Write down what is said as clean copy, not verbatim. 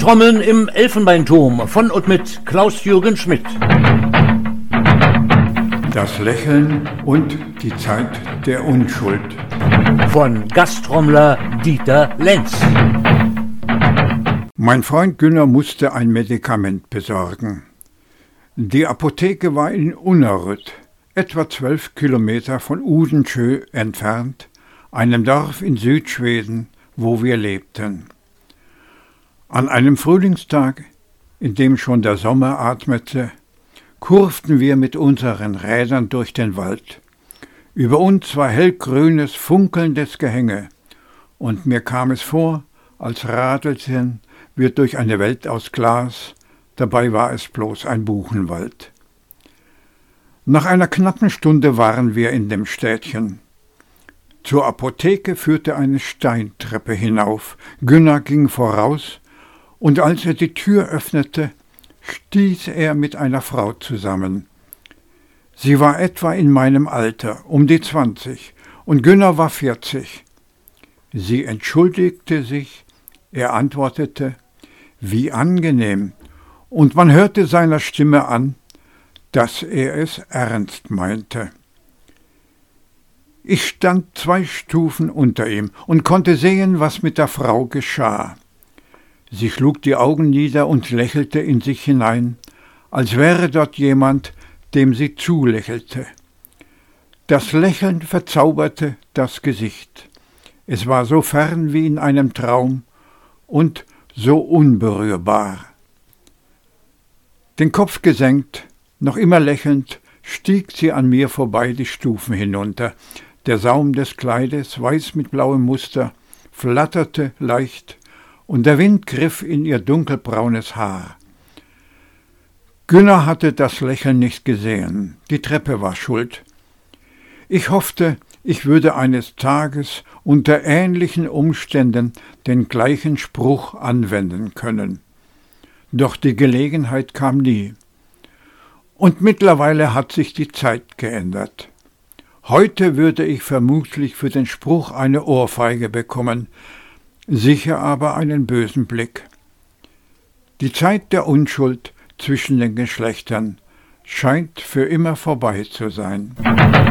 Trommeln im Elfenbeinturm von und mit Klaus-Jürgen Schmidt. Das Lächeln und die Zeit der Unschuld. Von Gasttrommler Dieter Lenz. Mein Freund Günner musste ein Medikament besorgen. Die Apotheke war in Unnaryd, etwa 12 Kilometer von Udensjö entfernt, einem Dorf in Südschweden, wo wir lebten. An einem Frühlingstag, in dem schon der Sommer atmete, kurften wir mit unseren Rädern durch den Wald. Über uns war hellgrünes, funkelndes Gehänge, und mir kam es vor, als radelten wir durch eine Welt aus Glas, dabei war es bloß ein Buchenwald. Nach einer knappen Stunde waren wir in dem Städtchen. Zur Apotheke führte eine Steintreppe hinauf. Günner ging voraus, und als er die Tür öffnete, stieß er mit einer Frau zusammen. Sie war etwa in meinem Alter, um die 20, und Günner war 40. Sie entschuldigte sich, er antwortete, wie angenehm, und man hörte seiner Stimme an, dass er es ernst meinte. Ich stand 2 Stufen unter ihm und konnte sehen, was mit der Frau geschah. Sie schlug die Augen nieder und lächelte in sich hinein, als wäre dort jemand, dem sie zulächelte. Das Lächeln verzauberte das Gesicht. Es war so fern wie in einem Traum und so unberührbar. Den Kopf gesenkt, noch immer lächelnd, stieg sie an mir vorbei die Stufen hinunter. Der Saum des Kleides, weiß mit blauem Muster, flatterte leicht, und der Wind griff in ihr dunkelbraunes Haar. Günner hatte das Lächeln nicht gesehen, die Treppe war schuld. Ich hoffte, ich würde eines Tages unter ähnlichen Umständen den gleichen Spruch anwenden können. Doch die Gelegenheit kam nie. Und mittlerweile hat sich die Zeit geändert. Heute würde ich vermutlich für den Spruch eine Ohrfeige bekommen, sicher aber einen bösen Blick. Die Zeit der Unschuld zwischen den Geschlechtern scheint für immer vorbei zu sein.